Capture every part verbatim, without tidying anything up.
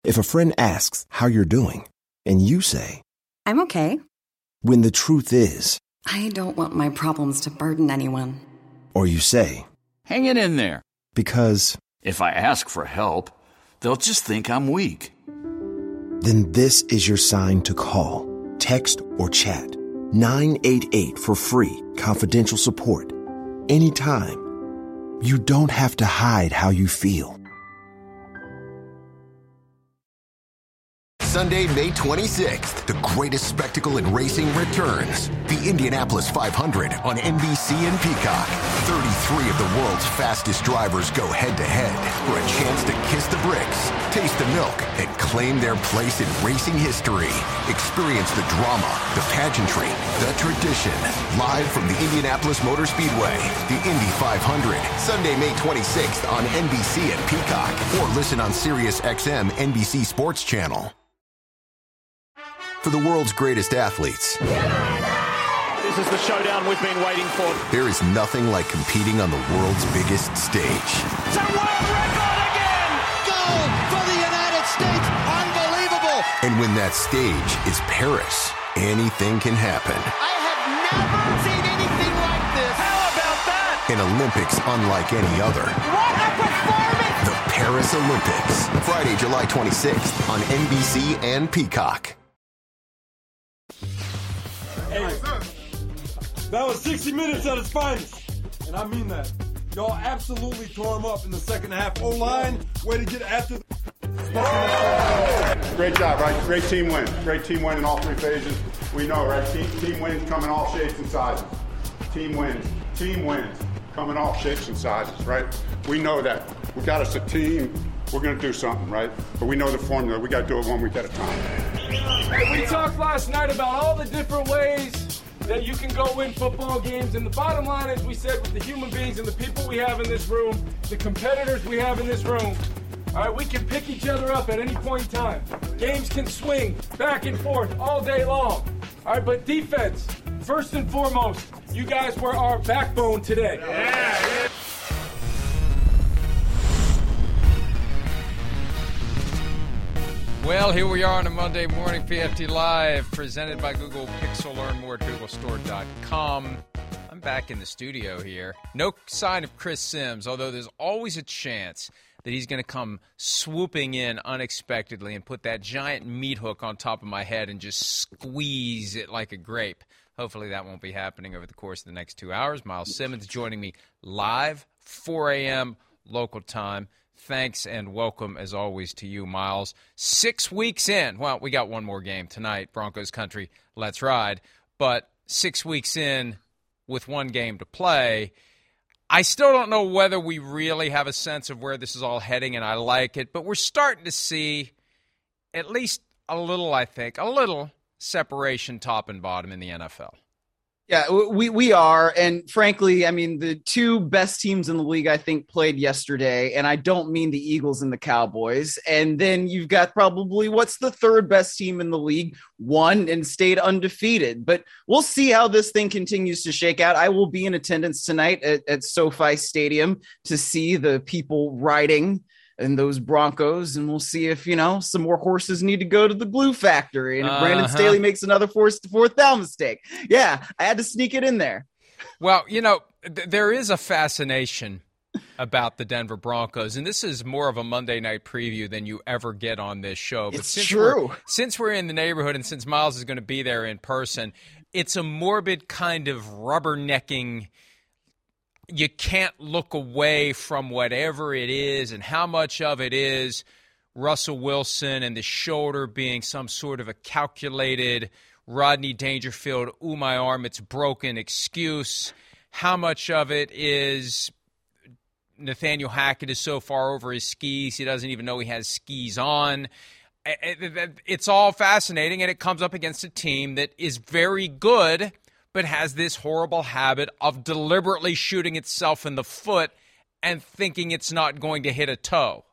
If a friend asks how you're doing, and you say, I'm okay. When the truth is, I don't want my problems to burden anyone. Or you say, hang it in there. Because if I ask for help, they'll just think I'm weak. Then this is your sign to call, text, or chat nine eight eight for free, confidential support. Anytime. You don't have to hide how you feel. Sunday, May twenty-sixth, the greatest spectacle in racing returns. The Indianapolis five hundred on N B C and Peacock. thirty-three of the world's fastest drivers go head-to-head for a chance to kiss the bricks, taste the milk, and claim their place in racing history. Experience the drama, the pageantry, the tradition. Live from the Indianapolis Motor Speedway, the Indy five hundred. Sunday, May twenty-sixth on N B C and Peacock. Or listen on Sirius X M N B C Sports Channel. For the world's greatest athletes, this is the showdown we've been waiting for. There is nothing like competing on the world's biggest stage. It's a world record again! Gold for the United States! Unbelievable! And when that stage is Paris, anything can happen. I have never seen anything like this! How about that? An Olympics unlike any other. What a performance! The Paris Olympics. Friday, July twenty-sixth on N B C and Peacock. Hey, that was sixty minutes at its finest, and I mean that. Y'all absolutely tore them up in the second half. O-line, way to get after the... Great job, right? Great team win. Great team win in all three phases. We know, right? Team, team wins come in all shapes and sizes. Team wins. Team wins come in all shapes and sizes, right? We know that. We got us a team. We're going to do something, right? But we know the formula. We got to do it one week at a time. Hey, we talked last night about all the different ways that you can go win football games. And the bottom line is, we said, with the human beings and the people we have in this room, the competitors we have in this room, all right, we can pick each other up at any point in time. Games can swing back and forth all day long. All right, but defense, first and foremost, you guys were our backbone today. Yeah. Well, here we are on a Monday morning, P F T Live, presented by Google Pixel. Learn more at google store dot com. I'm back in the studio here. No sign of Chris Sims, although there's always a chance that he's going to come swooping in unexpectedly and put that giant meat hook on top of my head and just squeeze it like a grape. Hopefully that won't be happening over the course of the next two hours. Miles Simmons joining me live, four a.m. local time. Thanks and welcome, as always, to you, Miles. Six weeks in. Well, we got one more game tonight, Broncos country, let's ride. But six weeks in with one game to play, I still don't know whether we really have a sense of where this is all heading, and I like it. But we're starting to see at least a little, I think, a little separation top and bottom in the N F L. Yeah, we we are. And frankly, I mean, the two best teams in the league, I think, played yesterday. And I don't mean the Eagles and the Cowboys. And then you've got probably what's the third best team in the league, won and stayed undefeated. But we'll see how this thing continues to shake out. I will be in attendance tonight at, at SoFi Stadium to see the people riding and those Broncos, and we'll see if, you know, some more horses need to go to the glue factory, and if uh-huh. Brandon Staley makes another fourth, fourth down mistake. Yeah, I had to sneak it in there. Well, you know, th- there is a fascination about the Denver Broncos, and this is more of a Monday night preview than you ever get on this show. But it's since true. We're, since we're in the neighborhood and since Miles is going to be there in person, it's a morbid kind of rubbernecking. You can't look away from whatever it is, and how much of it is Russell Wilson and the shoulder being some sort of a calculated Rodney Dangerfield, ooh, my arm, it's broken excuse. How much of it is Nathaniel Hackett is so far over his skis, he doesn't even know he has skis on. It's all fascinating, and it comes up against a team that is very good, but has this horrible habit of deliberately shooting itself in the foot and thinking it's not going to hit a toe.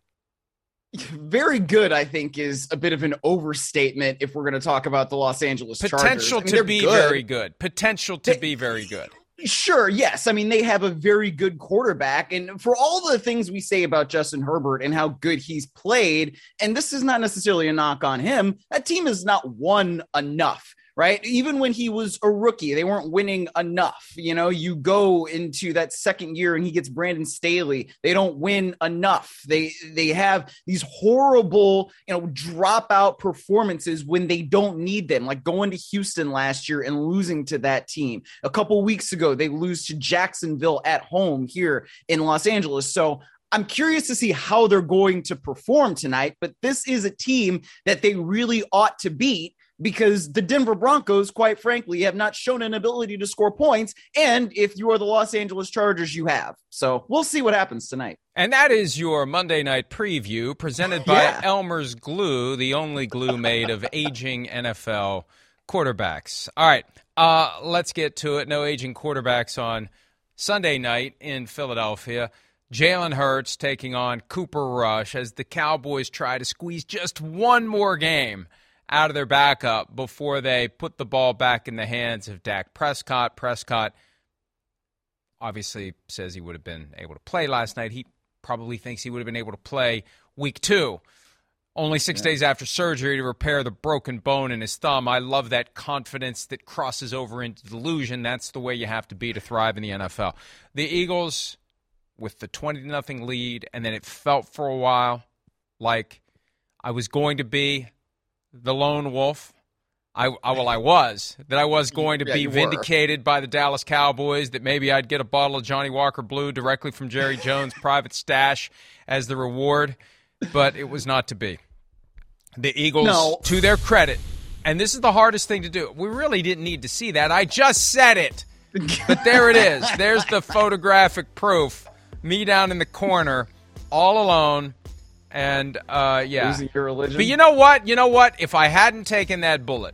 Very good, I think, is a bit of an overstatement if we're going to talk about the Los Angeles Chargers. Potential I mean, to be good. very good. Potential to they, be very good. Sure, yes. I mean, they have a very good quarterback. And for all the things we say about Justin Herbert and how good he's played, and this is not necessarily a knock on him, that team has not won enough. Right. Even when he was a rookie, they weren't winning enough. You know, you go into that second year and he gets Brandon Staley. They don't win enough. They they have these horrible, you know, dropout performances when they don't need them, like going to Houston last year and losing to that team. A couple weeks ago, they lose to Jacksonville at home here in Los Angeles. So I'm curious to see how they're going to perform tonight. But this is a team that they really ought to beat, because the Denver Broncos, quite frankly, have not shown an ability to score points. And if you are the Los Angeles Chargers, you have. So we'll see what happens tonight. And that is your Monday night preview presented by Yeah. Elmer's Glue, the only glue made of aging N F L quarterbacks. All right, uh, let's get to it. No aging quarterbacks on Sunday night in Philadelphia. Jalen Hurts taking on Cooper Rush as the Cowboys try to squeeze just one more game out of their backup before they put the ball back in the hands of Dak Prescott. Prescott obviously says he would have been able to play last night. He probably thinks he would have been able to play week two, only six yeah. days after surgery to repair the broken bone in his thumb. I love that confidence that crosses over into delusion. That's the way you have to be to thrive in the N F L. The Eagles with the twenty to nothing lead, and then it felt for a while like I was going to be the lone wolf. I, I well, I was that I was going to yeah, be vindicated by the Dallas Cowboys. That maybe I'd get a bottle of Johnny Walker Blue directly from Jerry Jones' private stash as the reward, but it was not to be. The Eagles, no. to their credit, and this is the hardest thing to do. We really didn't need to see that. I just said it, but there it is. There's the photographic proof. Me down in the corner, all alone. And, uh, yeah. Losing your religion. But you know what? You know what? If I hadn't taken that bullet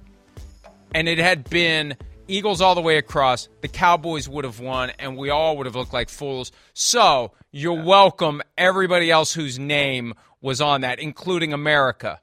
and it had been Eagles all the way across, the Cowboys would have won and we all would have looked like fools. So you're yeah. welcome, everybody else whose name was on that, including America.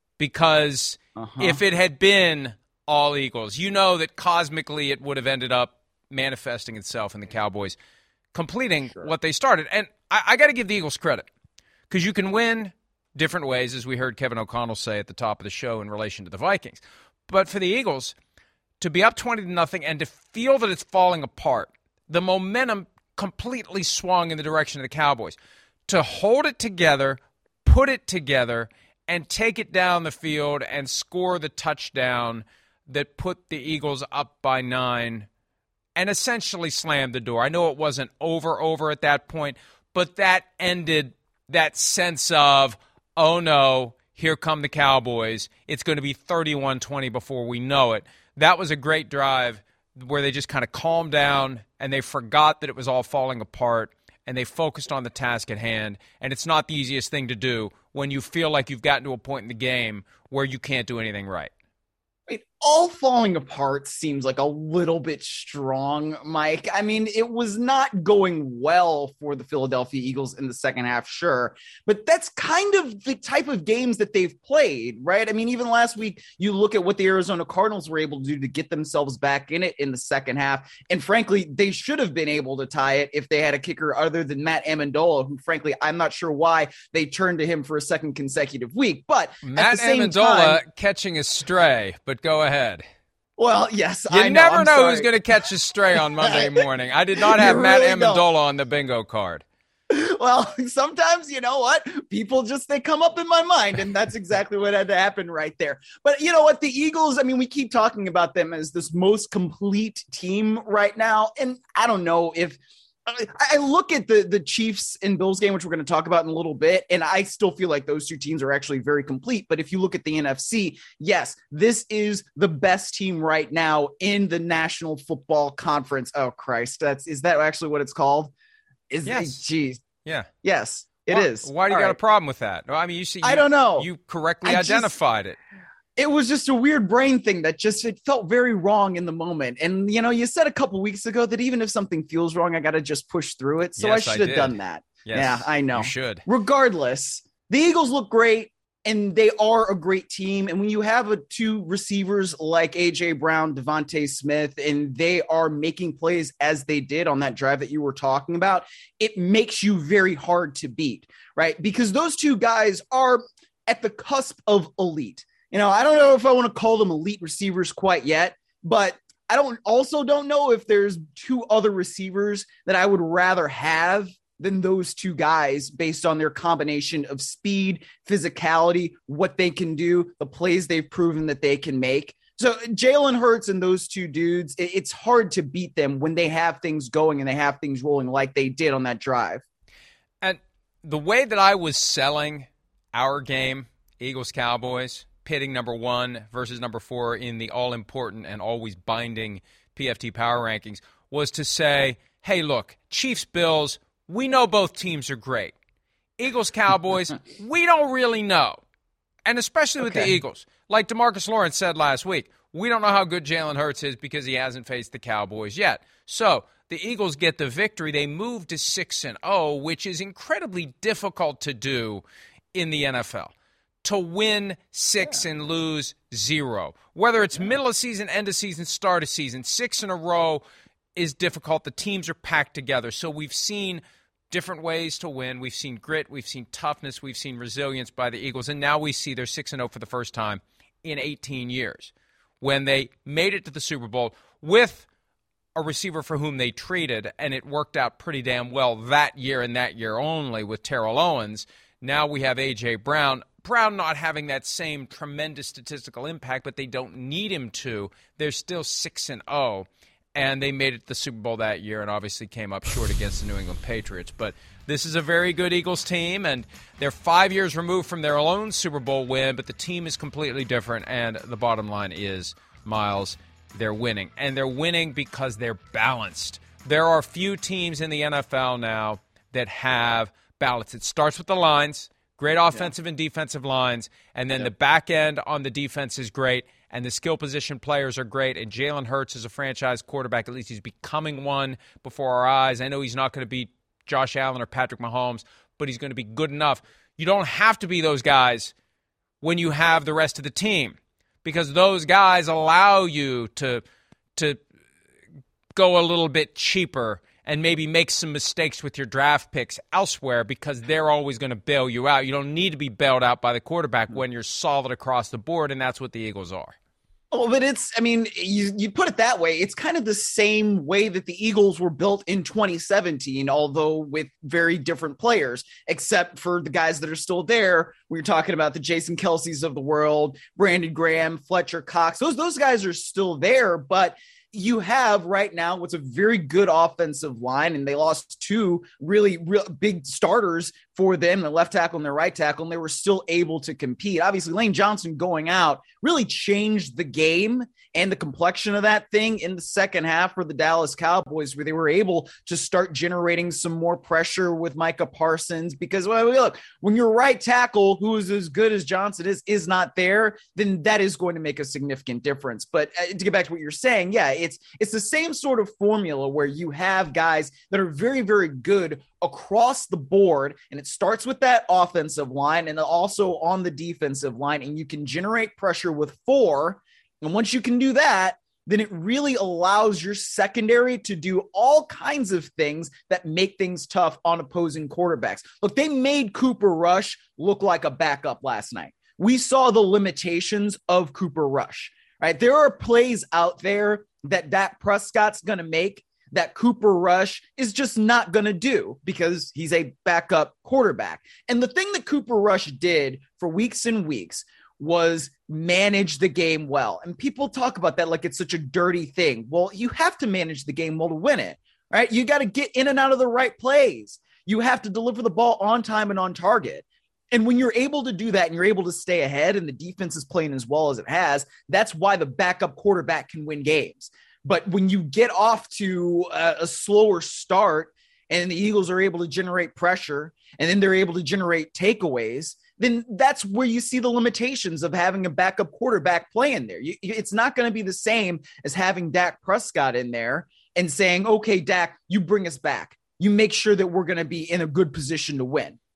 Because uh-huh. if it had been all Eagles, you know that cosmically it would have ended up manifesting itself in the Cowboys completing sure. what they started. And I, I got to give the Eagles credit. Because you can win different ways, as we heard Kevin O'Connell say at the top of the show in relation to the Vikings. But for the Eagles, to be up twenty to nothing and to feel that it's falling apart, the momentum completely swung in the direction of the Cowboys. To hold it together, put it together, and take it down the field and score the touchdown that put the Eagles up by nine and essentially slammed the door. I know it wasn't over, over at that point, but that ended that sense of, oh no, here come the Cowboys. It's going to be thirty-one twenty before we know it. That was a great drive where they just kind of calmed down and they forgot that it was all falling apart and they focused on the task at hand. And it's not the easiest thing to do when you feel like you've gotten to a point in the game where you can't do anything right. It all falling apart seems like a little bit strong, Mike. I mean, it was not going well for the Philadelphia Eagles in the second half, sure, but that's kind of the type of games that they've played, right? I mean, even last week, you look at what the Arizona Cardinals were able to do to get themselves back in it in the second half, and frankly, they should have been able to tie it if they had a kicker other than Matt Amendola, who, frankly, I'm not sure why they turned to him for a second consecutive week, but Matt at the same Amendola time, catching a stray, but go ahead. Well, yes, you I know. never I'm know sorry. who's going to catch a stray on Monday morning. I did not have You Matt really Amendola don't. on the bingo card. Well, sometimes, you know what? People just, they come up in my mind, and that's exactly what had to happen right there. But you know what? The Eagles, I mean, we keep talking about them as this most complete team right now, and I don't know if I look at the, the Chiefs and Bills game, which we're going to talk about in a little bit, and I still feel like those two teams are actually very complete. But if you look at the N F C, yes, this is the best team right now in the National Football Conference. Oh, Christ. That's, is that actually what it's called? Is yes. Geez. Yeah. Yes, it why, is. Why do you All got right. a problem with that? I mean, you see, you, I don't know. You correctly I identified just, it. It was just a weird brain thing that just, it felt very wrong in the moment. And, you know, you said a couple weeks ago that even if something feels wrong, I got to just push through it. So yes, I should have did. done that. Yes, yeah, I know. You should. Regardless, the Eagles look great. and they are a great team. And when you have a, two receivers like A J Brown, Devontae Smith, and they are making plays as they did on that drive that you were talking about, it makes you very hard to beat, right? Because those two guys are at the cusp of elite. You know, I don't know if I want to call them elite receivers quite yet, but I don't also don't know if there's two other receivers that I would rather have than those two guys based on their combination of speed, physicality, what they can do, the plays they've proven that they can make. So Jalen Hurts and those two dudes, it's hard to beat them when they have things going and they have things rolling like they did on that drive. And the way that I was selling our game, Eagles-Cowboys, pitting number one versus number four in the all-important and always binding P F T power rankings, was to say, hey, look, Chiefs-Bills, we know both teams are great. Eagles-Cowboys, we don't really know. And especially with okay. the Eagles. Like DeMarcus Lawrence said last week, we don't know how good Jalen Hurts is because he hasn't faced the Cowboys yet. So the Eagles get the victory. They move to six and oh, which is incredibly difficult to do in the N F L. To win six yeah. and lose zero. Whether it's yeah. middle of season, end of season, start of season, six in a row is difficult. The teams are packed together. So we've seen different ways to win. We've seen grit. We've seen toughness. We've seen resilience by the Eagles. And now we see they're six and oh for the first time in eighteen years when they made it to the Super Bowl with a receiver for whom they traded, and it worked out pretty damn well that year and that year only with Terrell Owens. Now we have A J Brown. Brown not having that same tremendous statistical impact, but they don't need him to. They're still six and oh. And they made it to the Super Bowl that year and obviously came up short against the New England Patriots. But this is a very good Eagles team, and they're five years removed from their own Super Bowl win, but the team is completely different, and the bottom line is, Miles, they're winning. And they're winning because they're balanced. There are few teams in the N F L now that have balance. It starts with the lines, great offensive yeah. and defensive lines, and then yep. the back end on the defense is great. And the skill position players are great, and Jalen Hurts is a franchise quarterback. At least he's becoming one before our eyes. I know he's not going to be Josh Allen or Patrick Mahomes, but he's going to be good enough. You don't have to be those guys when you have the rest of the team, because those guys allow you to, to go a little bit cheaper and maybe make some mistakes with your draft picks elsewhere because they're always going to bail you out. You don't need to be bailed out by the quarterback when you're solid across the board, and that's what the Eagles are. Oh, but it's, I mean, you, you put it that way. It's kind of the same way that the Eagles were built in twenty seventeen, although with very different players, except for the guys that are still there. We're talking about the Jason Kelce's of the world, Brandon Graham, Fletcher Cox. Those, those guys are still there, but you have right now what's a very good offensive line, and they lost two really real big starters for them, the left tackle and the right tackle, and they were still able to compete. Obviously, Lane Johnson going out really changed the game and the complexion of that thing in the second half for the Dallas Cowboys, where they were able to start generating some more pressure with Micah Parsons. Because, well, look, when your right tackle, who is as good as Johnson is, is not there, then that is going to make a significant difference. But uh, to get back to what you're saying, yeah, it's it's the same sort of formula where you have guys that are very, very good across the board, and it starts with that offensive line and also on the defensive line, and you can generate pressure with four. And once you can do that, then it really allows your secondary to do all kinds of things that make things tough on opposing quarterbacks. Look, they made Cooper Rush look like a backup last night. We saw the limitations of Cooper Rush, right? There are plays out there that Dak Prescott's going to make that Cooper Rush is just not going to do because he's a backup quarterback. And the thing that Cooper Rush did for weeks and weeks was manage the game well. And people talk about that like it's such a dirty thing. Well, you have to manage the game well to win it, right? You got to get in and out of the right plays. You have to deliver the ball on time and on target. And when you're able to do that and you're able to stay ahead and the defense is playing as well as it has, that's why the backup quarterback can win games. But when you get off to a, a slower start and the Eagles are able to generate pressure and then they're able to generate takeaways, then that's where you see the limitations of having a backup quarterback playing there. You, it's not going to be the same as having Dak Prescott in there and saying, okay, Dak, you bring us back. You make sure that we're going to be in a good position to win.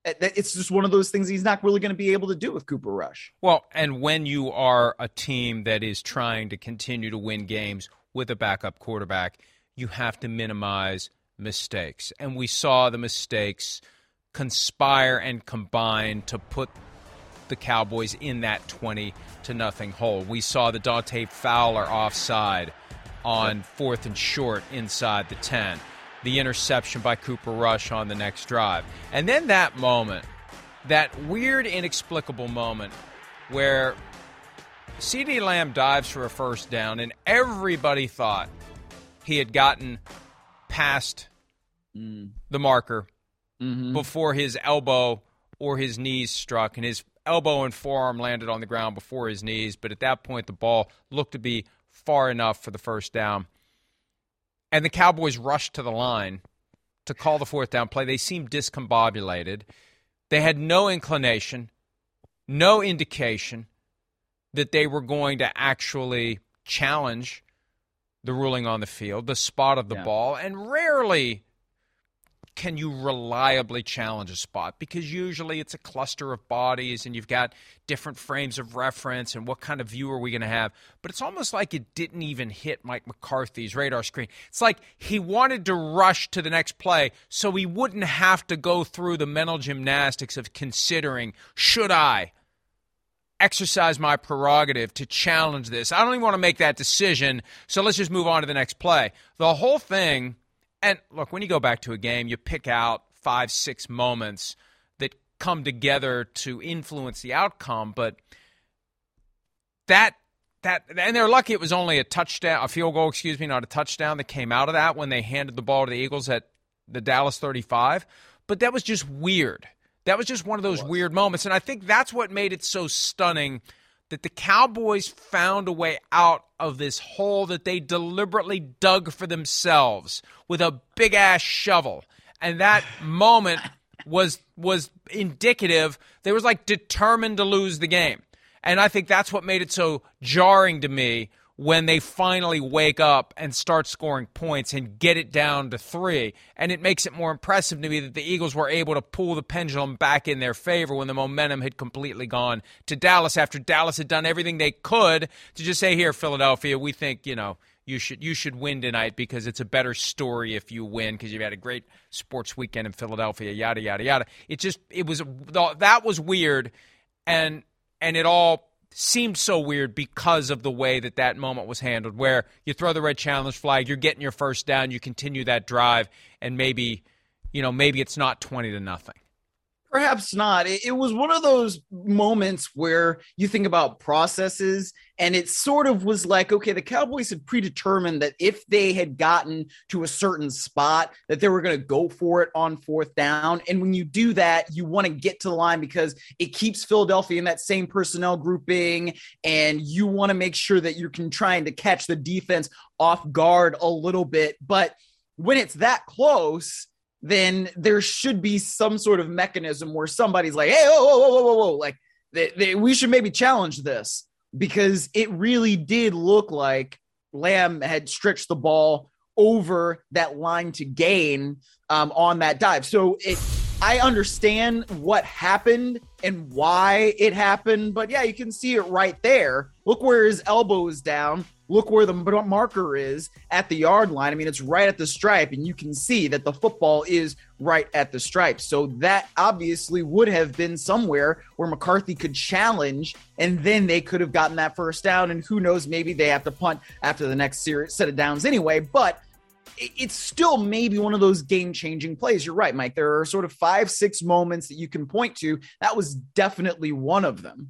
It's just one of those things he's not really going to be able to do with Cooper Rush. Well, and when you are a team that is trying to continue to win games with a backup quarterback, you have to minimize mistakes. And we saw the mistakes conspire and combine to put the Cowboys in that twenty to nothing hole. We saw the Dante Fowler offside on fourth and short inside the ten. The interception by Cooper Rush on the next drive. And then that moment, that weird, inexplicable moment where CeeDee Lamb dives for a first down and everybody thought he had gotten past mm. the marker mm-hmm. before his elbow or his knees struck, and his elbow and forearm landed on the ground before his knees. But at that point, the ball looked to be far enough for the first down. And the Cowboys rushed to the line to call the fourth down play. They seemed discombobulated. They had no inclination, no indication that they were going to actually challenge the ruling on the field, the spot of the yeah. ball. And rarely can you reliably challenge a spot, because usually it's a cluster of bodies and you've got different frames of reference and what kind of view are we going to have. But it's almost like it didn't even hit Mike McCarthy's radar screen. It's like he wanted to rush to the next play so he wouldn't have to go through the mental gymnastics of considering, should I exercise my prerogative to challenge this? I don't even want to make that decision, so let's just move on to the next play. The whole thing. And look, when you go back to a game, you pick out five, six moments that come together to influence the outcome. But that, that, and they're lucky it was only a touchdown, a field goal, excuse me, not a touchdown that came out of that when they handed the ball to the Eagles at the Dallas thirty-five. But that was just weird. That was just one of those weird moments. And I think that's what made it so stunning, that the Cowboys found a way out of this hole that they deliberately dug for themselves with a big-ass shovel. And that moment was was indicative. They was like determined to lose the game. And I think that's what made it so jarring to me when they finally wake up and start scoring points and get it down to three. And it makes it more impressive to me that the Eagles were able to pull the pendulum back in their favor when the momentum had completely gone to Dallas, after Dallas had done everything they could to just say, here, Philadelphia, we think, you know, you should you should win tonight because it's a better story if you win because you've had a great sports weekend in Philadelphia, yada, yada, yada. It just, it was, that was weird, and and it all seemed so weird because of the way that that moment was handled, where you throw the red challenge flag, you're getting your first down, you continue that drive, and maybe, you know, maybe it's not twenty to nothing. Perhaps not. It, it was one of those moments where you think about processes, and it sort of was like, okay, the Cowboys had predetermined that if they had gotten to a certain spot, that they were going to go for it on fourth down. And when you do that, you want to get to the line because it keeps Philadelphia in that same personnel grouping, and you want to make sure that you can trying to catch the defense off guard a little bit. But when it's that close, then there should be some sort of mechanism where somebody's like, hey, whoa, whoa, whoa, whoa, whoa, like they, they, we should maybe challenge this, because it really did look like Lamb had stretched the ball over that line to gain um, on that dive. So it, I understand what happened and why it happened, but yeah, you can see it right there. Look where his elbow is down. Look where the marker is at the yard line. I mean, it's right at the stripe, and you can see that the football is right at the stripe. So that obviously would have been somewhere where McCarthy could challenge, and then they could have gotten that first down. And who knows, maybe they have to punt after the next series, set of downs anyway. But it's still maybe one of those game-changing plays. You're right, Mike. There are sort of five, six moments that you can point to. That was definitely one of them.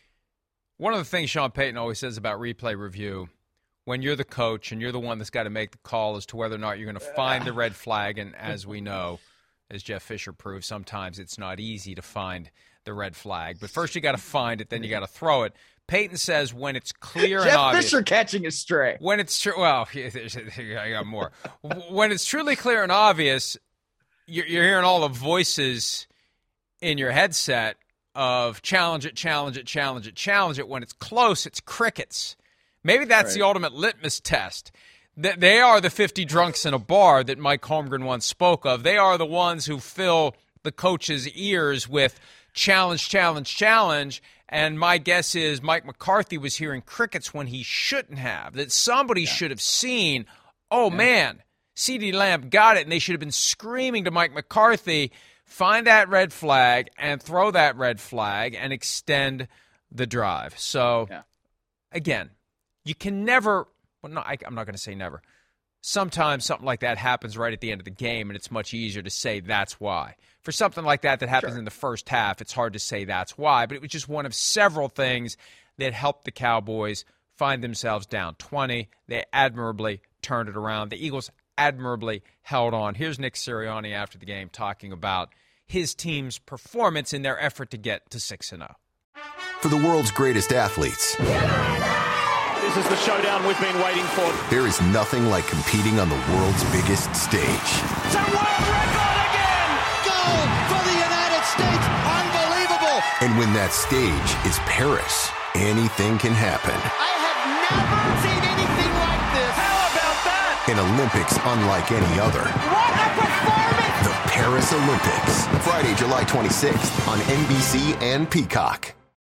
One of the things Sean Payton always says about replay review, when you're the coach and you're the one that's got to make the call as to whether or not you're going to find the red flag, and as we know, as Jeff Fisher proved, sometimes it's not easy to find the red flag. But first you got to find it, then you got to throw it. Payton says when it's clear Jeff and obvious. Fisher catching a stray. When it's true, well, I got more. When it's truly clear and obvious, you're, you're hearing all the voices in your headset of challenge it, challenge it, challenge it, challenge it. When it's close, it's crickets. Maybe that's right. The ultimate litmus test. They are the fifty drunks in a bar that Mike Holmgren once spoke of. They are the ones who fill the coach's ears with challenge, challenge, challenge. And my guess is Mike McCarthy was hearing crickets when he shouldn't have, that somebody yeah. should have seen, oh, yeah. man, CeeDee Lamb got it, and they should have been screaming to Mike McCarthy, find that red flag and throw that red flag and extend the drive. So, yeah. again, you can never well, – no, I, I'm not going to say never. Sometimes something like that happens right at the end of the game, and it's much easier to say that's why. For something like that that happens sure. in the first half, it's hard to say that's why. But it was just one of several things that helped the Cowboys find themselves down twenty. They admirably turned it around. The Eagles admirably held on. Here's Nick Sirianni after the game talking about his team's performance in their effort to get to six and oh. For the world's greatest athletes, this is the showdown we've been waiting for. There is nothing like competing on the world's biggest stage. It's a world record again! Gold for the United States! Unbelievable! And when that stage is Paris, anything can happen. I have never seen anything like this! How about that? An Olympics unlike any other. What a performance! The Paris Olympics. Friday, July twenty-sixth on N B C and Peacock.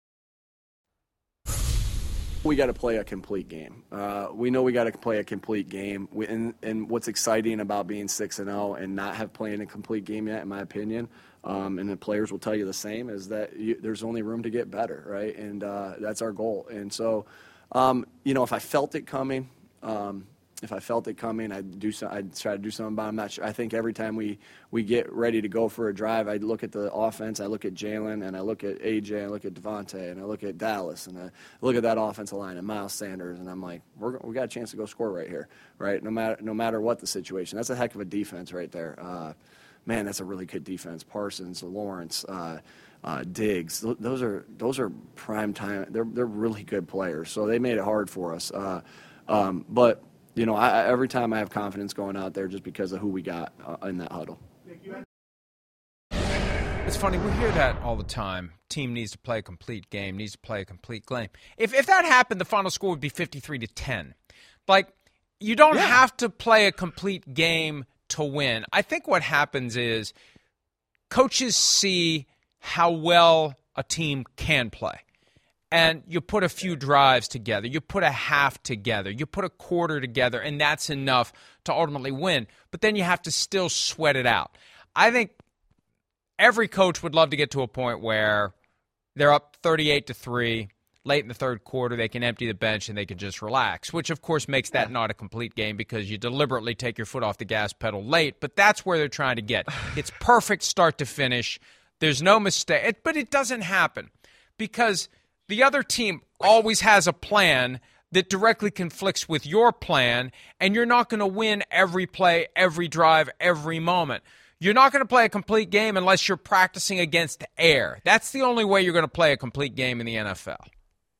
We got to play a complete game. Uh, we know we got to play a complete game. We, and, and what's exciting about being six and zero and not have played a complete game yet, in my opinion, um, and the players will tell you the same, is that you, there's only room to get better, right? And uh, that's our goal. And so, um, you know, if I felt it coming, um, if I felt it coming, I'd do so, I'd try to do something about it. I'm not sure. I think every time we, we get ready to go for a drive, I look at the offense, I look at Jalen, and I look at A J, and I look at Devontae, and I look at Dallas, and I look at that offensive line and Miles Sanders, and I'm like, we're, we got a chance to go score right here, right? No matter no matter what the situation. That's a heck of a defense right there. Uh, man, that's a really good defense. Parsons, Lawrence, uh, uh, Diggs, those are those are prime time. They're they're really good players. So they made it hard for us. Uh, um, but you know, I, every time I have confidence going out there just because of who we got uh, in that huddle. It's funny, we hear that all the time. Team needs to play a complete game, needs to play a complete game. If if that happened, the final score would be fifty-three to ten. Like, you don't yeah. have to play a complete game to win. I think what happens is coaches see how well a team can play. And you put a few drives together, you put a half together, you put a quarter together, and that's enough to ultimately win. But then you have to still sweat it out. I think every coach would love to get to a point where they're up thirty-eight to three, late in the third quarter, they can empty the bench and they can just relax, which of course makes that not a complete game because you deliberately take your foot off the gas pedal late, but that's where they're trying to get. It's perfect start to finish. There's no mistake, but it doesn't happen because the other team always has a plan that directly conflicts with your plan, and you're not going to win every play, every drive, every moment. You're not going to play a complete game unless you're practicing against air. That's the only way you're going to play a complete game in the N F L.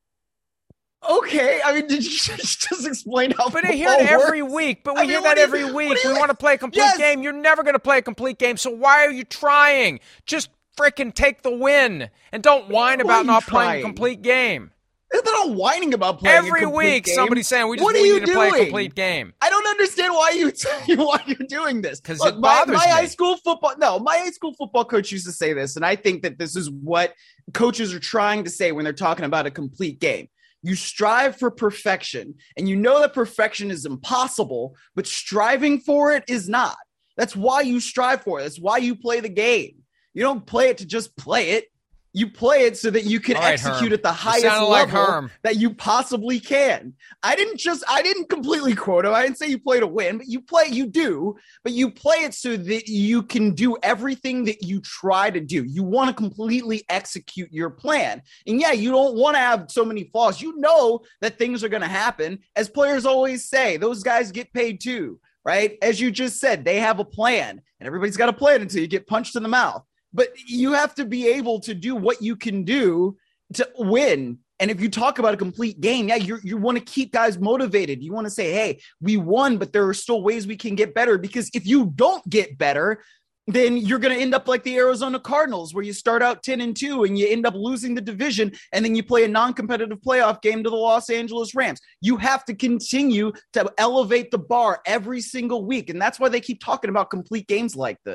Okay, I mean, did you just explain how But I hear it every week, but we I mean, hear that every you, week. We want to play a complete yes. game. You're never going to play a complete game, so why are you trying? Just frickin' take the win and don't whine about not trying? playing a complete game. They're not whining about playing every a complete week. game. Somebody's saying we just what want you to doing? play a complete game. I don't understand why you why you're doing this because it bothers my, my me. high school football. No, my high school football coach used to say this, and I think that this is what coaches are trying to say when they're talking about a complete game. You strive for perfection, and you know that perfection is impossible, but striving for it is not. That's why you strive for it. That's why you play the game. You don't play it to just play it. You play it so that you can right, execute Herm. at the highest level like Herm. that you possibly can. I didn't just, I didn't completely quote him. I didn't say you play to win, but you play, you do, but you play it so that you can do everything that you try to do. You want to completely execute your plan. And yeah, you don't want to have so many flaws. You know that things are going to happen. As players always say, those guys get paid too, right? As you just said, they have a plan, and everybody's got a plan until you get punched in the mouth. But you have to be able to do what you can do to win. And if you talk about a complete game, yeah, you you want to keep guys motivated. You want to say, hey, we won, but there are still ways we can get better. Because if you don't get better, then you're going to end up like the Arizona Cardinals, where you start out ten and two and you end up losing the division, and then you play a non-competitive playoff game to the Los Angeles Rams. You have to continue to elevate the bar every single week. And that's why they keep talking about complete games like this.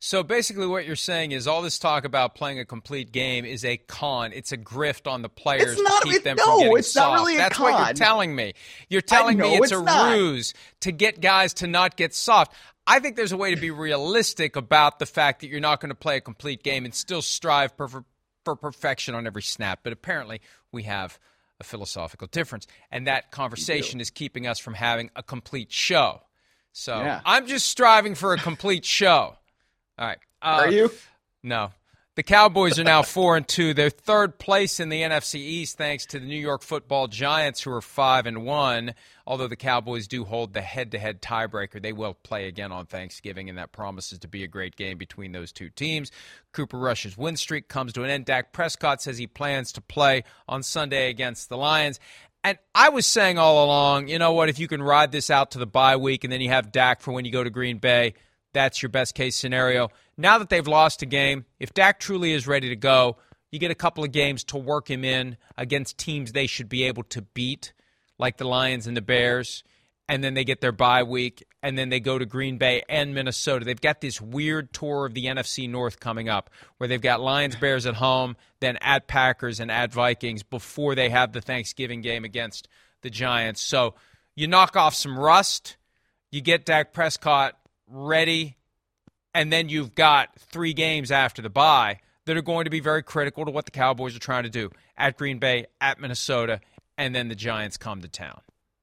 So basically what you're saying is all this talk about playing a complete game is a con. It's a grift on the players it's not, to keep it, them no, from getting it's soft. Not really a That's con. what you're telling me. You're telling know, me it's, it's a not. ruse to get guys to not get soft. I think there's a way to be realistic about the fact that you're not going to play a complete game and still strive for, for, for perfection on every snap. But apparently we have a philosophical difference, and that conversation is keeping us from having a complete show. So yeah. I'm just striving for a complete show. All right. Uh, Are you? No. The Cowboys are now four and two. They're third place in the N F C East, thanks to the New York Football Giants, who are five and one. Although the Cowboys do hold the head-to-head tiebreaker, they will play again on Thanksgiving, and that promises to be a great game between those two teams. Cooper Rush's win streak comes to an end. Dak Prescott says he plans to play on Sunday against the Lions. And I was saying all along, you know what? If you can ride this out to the bye week, and then you have Dak for when you go to Green Bay, that's your best-case scenario. Now that they've lost a game, if Dak truly is ready to go, you get a couple of games to work him in against teams they should be able to beat, like the Lions and the Bears, and then they get their bye week, and then they go to Green Bay and Minnesota. They've got this weird tour of the N F C North coming up, where they've got Lions, Bears at home, then at Packers and at Vikings before they have the Thanksgiving game against the Giants. So you knock off some rust, you get Dak Prescott ready, and then you've got three games after the bye that are going to be very critical to what the Cowboys are trying to do at Green Bay, at Minnesota, and then the Giants come to town.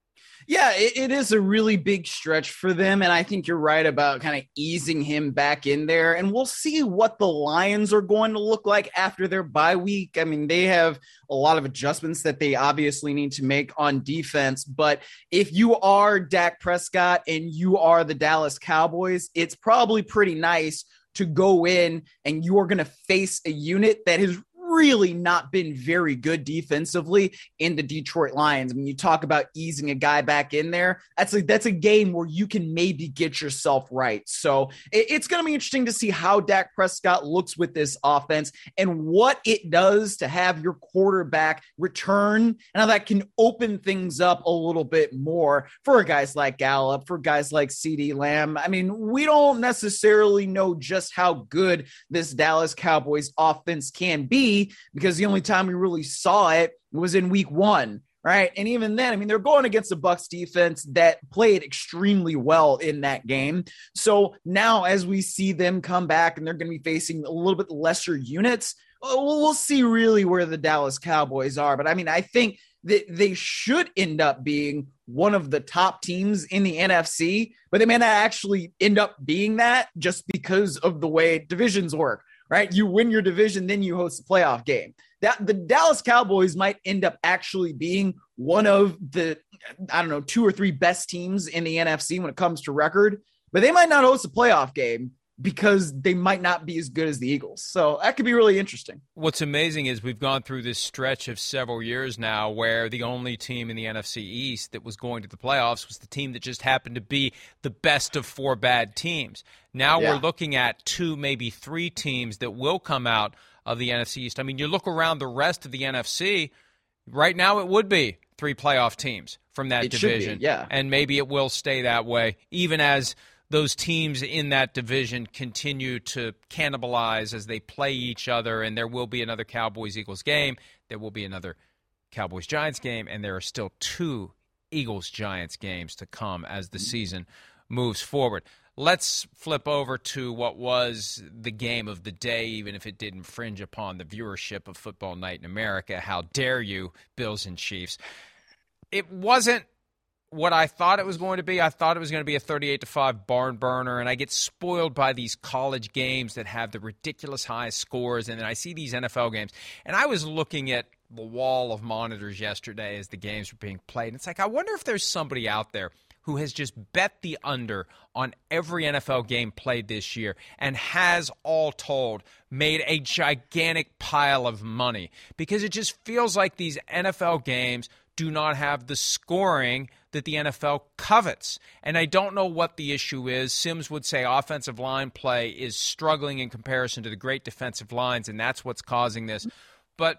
Yeah, it, it is a really big stretch for them, and I think you're right about kind of easing him back in there, and we'll see what the Lions are going to look like after their bye week. I mean, they have a lot of adjustments that they obviously need to make on defense, but if you are Dak Prescott and you are the Dallas Cowboys, it's probably pretty nice to go in and you are going to face a unit that has really not been very good defensively in the Detroit Lions. I mean, you talk about easing a guy back in there. That's a, that's a game where you can maybe get yourself right. So it, it's going to be interesting to see how Dak Prescott looks with this offense and what it does to have your quarterback return, and how that can open things up a little bit more for guys like Gallup, for guys like CeeDee Lamb. I mean, we don't necessarily know just how good this Dallas Cowboys offense can be, because the only time we really saw it was in week one, right? And even then, I mean, they're going against a Bucs defense that played extremely well in that game. So now as we see them come back and they're going to be facing a little bit lesser units, we'll see really where the Dallas Cowboys are. But I mean, I think that they should end up being one of the top teams in the N F C, but they may not actually end up being that just because of the way divisions work. Right? You win your division, then you host a playoff game. That the Dallas Cowboys might end up actually being one of the, I don't know, two or three best teams in the N F C when it comes to record, but they might not host a playoff game because they might not be as good as the Eagles. So that could be really interesting. What's amazing is we've gone through this stretch of several years now where the only team in the N F C East that was going to the playoffs was the team that just happened to be the best of four bad teams. Now yeah. we're looking at two, maybe three teams that will come out of the N F C East. I mean, you look around the rest of the N F C, right now it would be three playoff teams from that it division. Should be, yeah. And maybe it will stay that way, even as those teams in that division continue to cannibalize as they play each other, and there will be another Cowboys-Eagles game. There will be another Cowboys-Giants game, and there are still two Eagles-Giants games to come as the season moves forward. Let's flip over to what was the game of the day, even if it did infringe upon the viewership of Football Night in America. How dare you, Bills and Chiefs. It wasn't what I thought it was going to be. I thought it was going to be a thirty-eight to five barn burner, and I get spoiled by these college games that have the ridiculous high scores, and then I see these N F L games. And I was looking at the wall of monitors yesterday as the games were being played, and it's like, I wonder if there's somebody out there who has just bet the under on every N F L game played this year and has, all told, made a gigantic pile of money, because it just feels like these N F L games do not have the scoring that the N F L covets. And I don't know what the issue is. Sims would say offensive line play is struggling in comparison to the great defensive lines, and that's what's causing this. But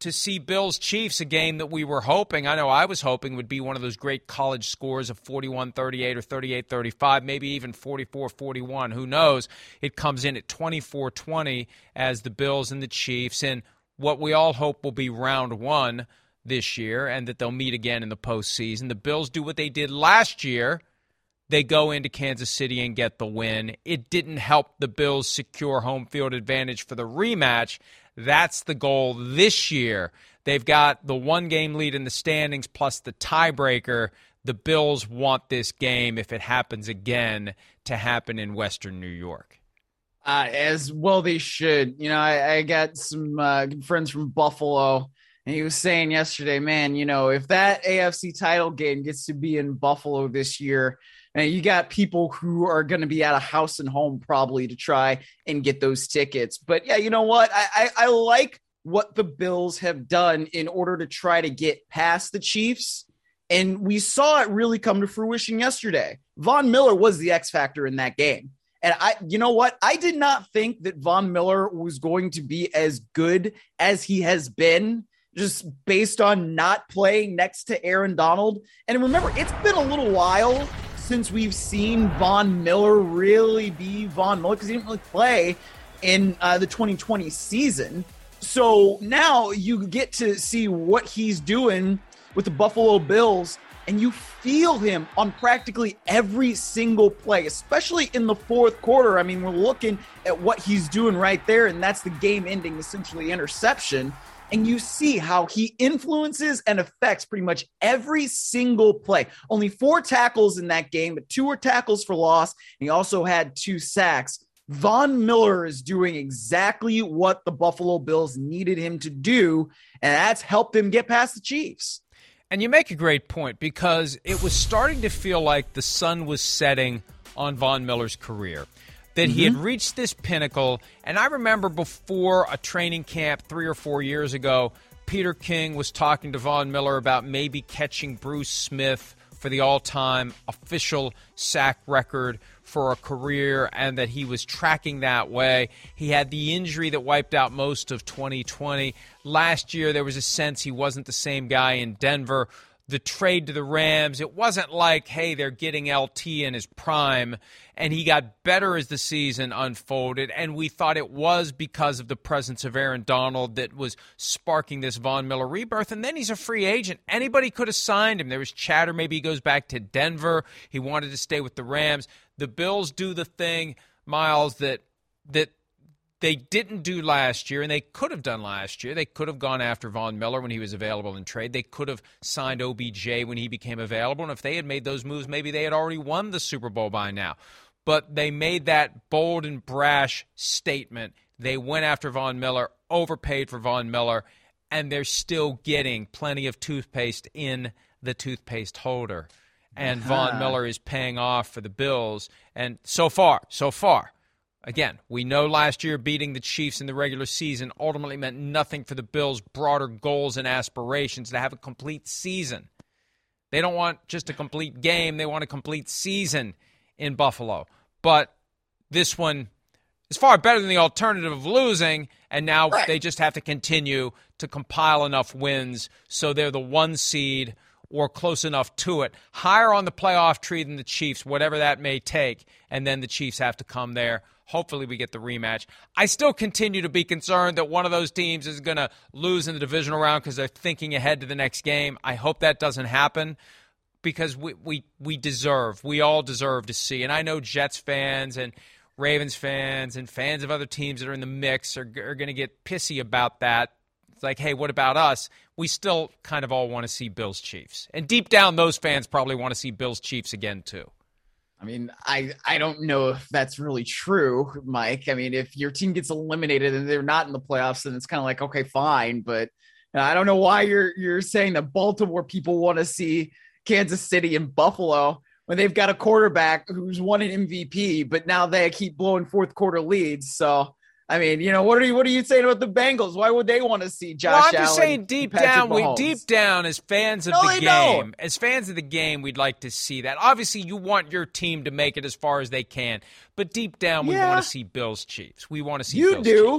to see Bills Chiefs, a game that we were hoping, I know I was hoping would be one of those great college scores of forty-one thirty-eight or thirty-eight thirty-five, maybe even forty-four forty-one. Who knows? It comes in at twenty-four twenty as the Bills and the Chiefs in what we all hope will be round one this year and that they'll meet again in the postseason. The Bills do what they did last year. They go into Kansas City and get the win. It didn't help the Bills secure home field advantage for the rematch. That's the goal this year. They've got the one-game lead in the standings plus the tiebreaker. The Bills want this game, if it happens again, to happen in Western New York. Uh, as well they should. You know, I, I got some uh, friends from Buffalo, and he was saying yesterday, man, you know, if that A F C title game gets to be in Buffalo this year, and you got people who are going to be at a house and home probably to try and get those tickets. But yeah, you know what? I, I, I like what the Bills have done in order to try to get past the Chiefs. And we saw it really come to fruition yesterday. Von Miller was the X factor in that game. And I, you know what? I did not think that Von Miller was going to be as good as he has been, just based on not playing next to Aaron Donald. And remember, it's been a little while since we've seen Von Miller really be Von Miller, because he didn't really play in uh, the twenty twenty season. So now you get to see what he's doing with the Buffalo Bills, and you feel him on practically every single play, especially in the fourth quarter. I mean, we're looking at what he's doing right there, and that's the game-ending, essentially, interception. And you see how he influences and affects pretty much every single play. Only four tackles in that game, but two were tackles for loss. And he also had two sacks. Von Miller is doing exactly what the Buffalo Bills needed him to do, and that's helped him get past the Chiefs. And you make a great point, because it was starting to feel like the sun was setting on Von Miller's career, that mm-hmm. he had reached this pinnacle. And I remember before a training camp three or four years ago, Peter King was talking to Von Miller about maybe catching Bruce Smith for the all-time official sack record for a career, and that he was tracking that way. He had the injury that wiped out most of twenty twenty. Last year, there was a sense he wasn't the same guy in Denver. The trade to the Rams, it wasn't like, hey, they're getting L T in his prime, and he got better as the season unfolded, and we thought it was because of the presence of Aaron Donald that was sparking this Von Miller rebirth, and then he's a free agent. Anybody could have signed him. There was chatter maybe he goes back to Denver. He wanted to stay with the Rams. The Bills do the thing, Miles, that that they didn't do last year, and they could have done last year. They could have gone after Von Miller when he was available in trade. They could have signed O B J when he became available, and if they had made those moves, maybe they had already won the Super Bowl by now. But they made that bold and brash statement. They went after Von Miller, overpaid for Von Miller, and they're still getting plenty of toothpaste in the toothpaste holder. And uh-huh. Von Miller is paying off for the Bills. And so far, so far, again, we know last year beating the Chiefs in the regular season ultimately meant nothing for the Bills' broader goals and aspirations to have a complete season. They don't want just a complete game. They want a complete season in Buffalo. But this one is far better than the alternative of losing, and now right. they just have to continue to compile enough wins so they're the one seed or close enough to it, higher on the playoff tree than the Chiefs, whatever that may take, and then the Chiefs have to come there. Hopefully we get the rematch. I still continue to be concerned that one of those teams is going to lose in the divisional round because they're thinking ahead to the next game. I hope that doesn't happen, because we, we, we deserve, we all deserve to see. And I know Jets fans and Ravens fans and fans of other teams that are in the mix are, are going to get pissy about that. It's like, hey, what about us? We still kind of all want to see Bills Chiefs. And deep down, those fans probably want to see Bills Chiefs again, too. I mean, I, I don't know if that's really true, Mike. I mean, if your team gets eliminated and they're not in the playoffs, then it's kind of like, okay, fine. But you know, I don't know why you're you're saying that Baltimore people want to see Kansas City and Buffalo when they've got a quarterback who's won an M V P, but now they keep blowing fourth quarter leads. So, I mean, you know, what are you what are you saying about the Bengals? Why would they want to see Josh Allen? Well, I'm just saying deep down, we deep down as fans of no, the game, don't. as fans of the game, we'd like to see that. Obviously, you want your team to make it as far as they can, but deep down, we yeah. want to see Bills Chiefs. We want to see you Bills do. Chiefs.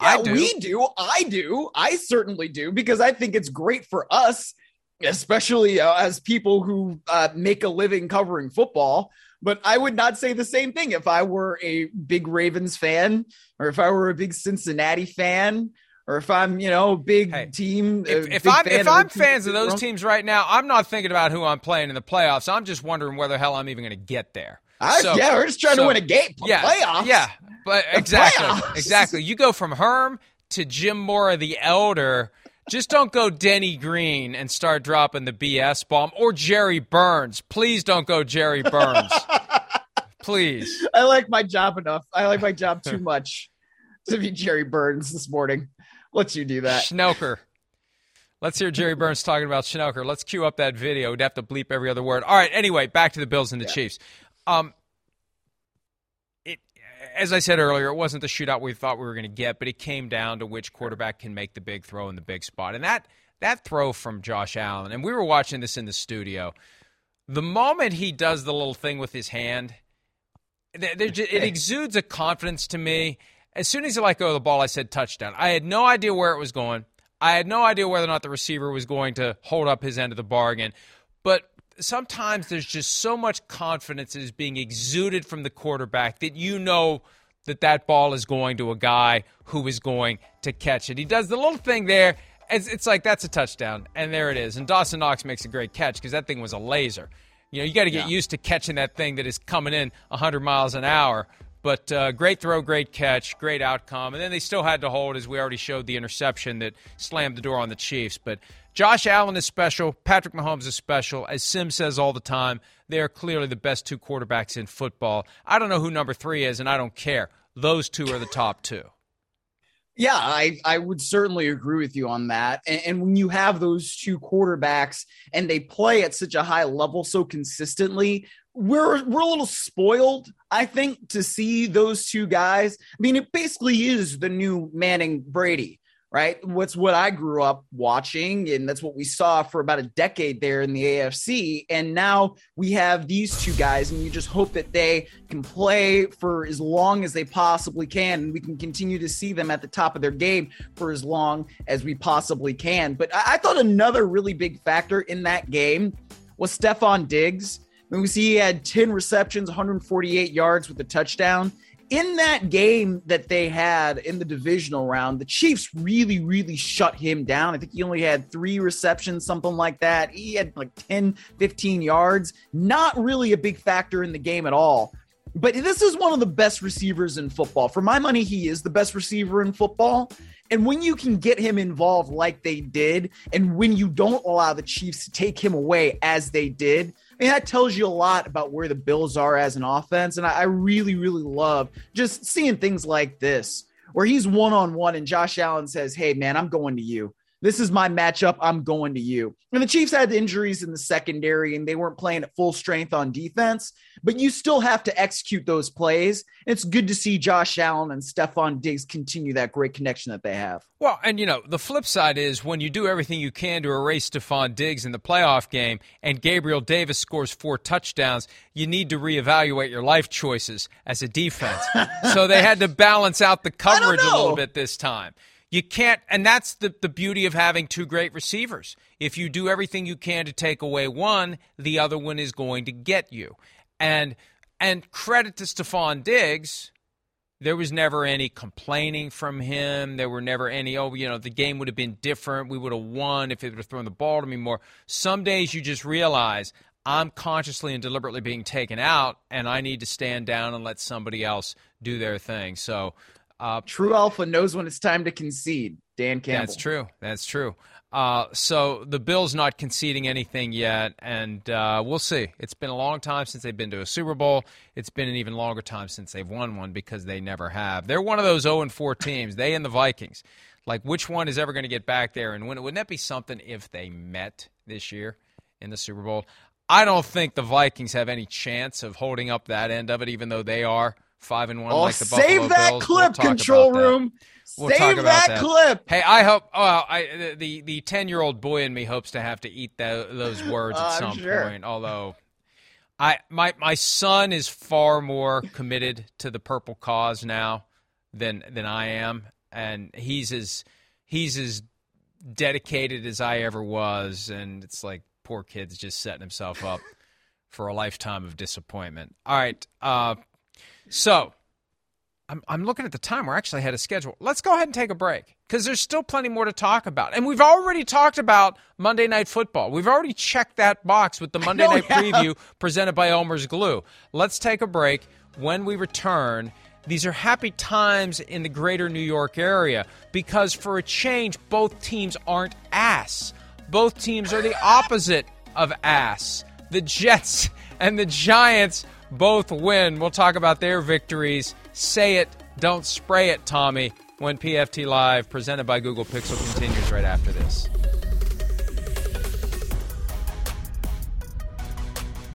Yeah, I do. We do. I do. I certainly do, because I think it's great for us, especially uh, as people who uh, make a living covering football. But I would not say the same thing if I were a big Ravens fan, or if I were a big Cincinnati fan, or if I'm, you know, big hey, team. If, if I'm if I'm fans of those teams right now, I'm not thinking about who I'm playing in the playoffs. I'm just wondering whether the hell I'm even going to get there. I, so, yeah, we're just trying so, to win a game. Yeah, playoffs. Yeah, but exactly, playoffs. exactly. You go from Herm to Jim Mora the Elder. Just don't go Denny Green and start dropping the B S bomb, or Jerry Burns. Please don't go Jerry Burns. Please. I like my job enough. I like my job too much to be Jerry Burns this morning. Let's you do that. Schnelker. Let's hear Jerry Burns talking about Schnelker. Let's cue up that video. We'd have to bleep every other word. All right, anyway, back to the Bills and the yeah. Chiefs. Um, it, as I said earlier, it wasn't the shootout we thought we were going to get, but it came down to which quarterback can make the big throw in the big spot. And that that throw from Josh Allen, and we were watching this in the studio, the moment he does the little thing with his hand, just, it exudes a confidence to me. As soon as he let go of the ball, I said touchdown. I had no idea where it was going. I had no idea whether or not the receiver was going to hold up his end of the bargain. But sometimes there's just so much confidence that is being exuded from the quarterback that you know that that ball is going to a guy who is going to catch it. He does the little thing there. It's, it's like, that's a touchdown, and there it is. And Dawson Knox makes a great catch because that thing was a laser. You know, you got to get yeah. used to catching that thing that is coming in one hundred miles an hour. But uh, great throw, great catch, great outcome. And then they still had to hold, as we already showed, the interception that slammed the door on the Chiefs. But Josh Allen is special. Patrick Mahomes is special. As Sim says all the time, they are clearly the best two quarterbacks in football. I don't know who number three is, and I don't care. Those two are the top two. Yeah, I, I would certainly agree with you on that. And, and when you have those two quarterbacks and they play at such a high level so consistently, we're we're a little spoiled, I think, to see those two guys. I mean, it basically is the new Manning Brady, right? What's what I grew up watching, and that's what we saw for about a decade there in the A F C. And now we have these two guys, and you just hope that they can play for as long as they possibly can, and we can continue to see them at the top of their game for as long as we possibly can. But I, I thought another really big factor in that game was Stephon Diggs. I mean, we see he had ten receptions, one hundred forty-eight yards with a touchdown. In that game that they had in the divisional round, the Chiefs really, really shut him down. I think he only had three receptions, something like that. He had like ten, fifteen yards. Not really a big factor in the game at all. But this is one of the best receivers in football. For my money, he is the best receiver in football. And when you can get him involved like they did, and when you don't allow the Chiefs to take him away as they did, I mean, that tells you a lot about where the Bills are as an offense. And I, I really, really love just seeing things like this, where he's one-on-one and Josh Allen says, hey, man, I'm going to you. This is my matchup. I'm going to you. And the Chiefs had injuries in the secondary, and they weren't playing at full strength on defense, but you still have to execute those plays. It's good to see Josh Allen and Stephon Diggs continue that great connection that they have. Well, and, you know, the flip side is when you do everything you can to erase Stephon Diggs in the playoff game and Gabriel Davis scores four touchdowns, you need to reevaluate your life choices as a defense. So they had to balance out the coverage a little bit this time. You can't, and that's the, the beauty of having two great receivers. If you do everything you can to take away one, the other one is going to get you. And and credit to Stephon Diggs, there was never any complaining from him. There were never any, oh, you know, the game would have been different. We would have won if they would have thrown the ball to me more. Some days you just realize I'm consciously and deliberately being taken out, and I need to stand down and let somebody else do their thing. So, Uh, True alpha knows when it's time to concede. Dan Campbell. That's true. That's true. Uh, so the Bills not conceding anything yet, and uh, we'll see. It's been a long time since they've been to a Super Bowl. It's been an even longer time since they've won one because they never have. They're one of those oh and four teams, they and the Vikings. Like, which one is ever going to get back there? And wouldn't that be something if they met this year in the Super Bowl? I don't think the Vikings have any chance of holding up that end of it, even though they are Five and one, oh, like the Buffalo save that Bills. clip, we'll control room. We'll save that, that clip. Hey, I hope. Oh, I the the ten-year-old boy in me hopes to have to eat the, those words at uh, some sure. point. Although, I my my son is far more committed to the purple cause now than than I am, and he's as he's as dedicated as I ever was, and it's like poor kid's just setting himself up for a lifetime of disappointment. All right, uh, so I'm I'm looking at the time. We're actually ahead of schedule. Let's go ahead and take a break because there's still plenty more to talk about, and we've already talked about Monday Night Football. We've already checked that box with the Monday Night yeah. Preview presented by Elmer's Glue. Let's take a break. When we return, these are happy times in the greater New York area because for a change, both teams aren't ass. Both teams are the opposite of ass. The Jets and the Giants both win. We'll talk about their victories. Say it, don't spray it, Tommy, when P F T Live, presented by Google Pixel, continues right after this.